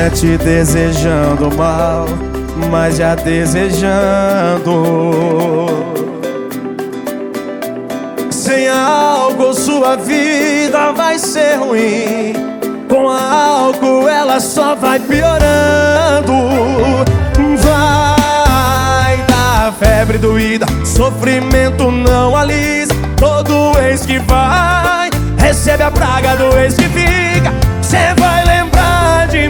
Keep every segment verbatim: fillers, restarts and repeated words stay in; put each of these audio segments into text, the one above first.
é te desejando mal, mas já desejando. Sem álcool sua vida vai ser ruim, com álcool ela só vai piorando. Vai dar febre doída, sofrimento não alisa. Todo ex que vai recebe a praga do ex que fica. Cê vai lembrar de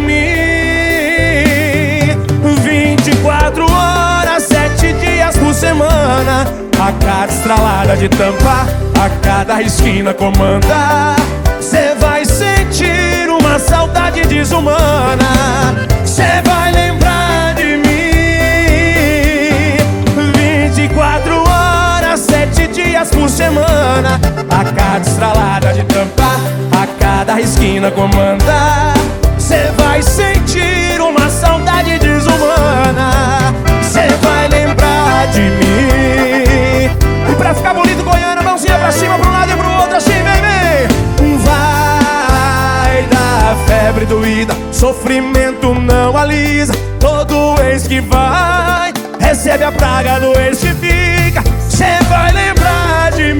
mim vinte e quatro horas, sete dias por semana. A cada estralada de tampa, a cada esquina comanda. Cê vai sentir uma saudade desumana. Cê vai lembrar de mim vinte e quatro horas, sete dias por semana. A cada estralada de tampa, a cada esquina comanda. Cê vai sentir uma saudade desumana. Cê vai lembrar de mim. E pra ficar bonito, Goiânia, mãozinha pra cima, pra um lado e pro outro, assim, vem, vem. Vai dar febre doída, sofrimento não alisa. Todo ex que vai recebe a praga do ex que fica. Cê vai lembrar de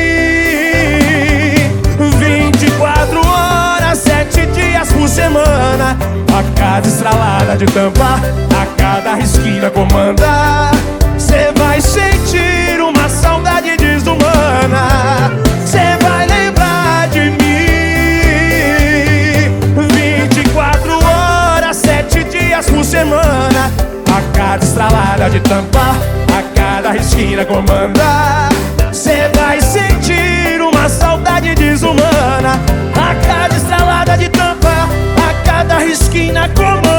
mim vinte e quatro horas, sete dias por semana. A cada estralada de tampa, a cada esquina comanda. Cê vai sentir uma saudade desumana. Cê vai lembrar de mim vinte e quatro horas, sete dias por semana. A cada estralada de tampa, a cada esquina comanda. Cê vai sentir uma saudade desumana. A cada estralada de tampa, a cada esquina comanda.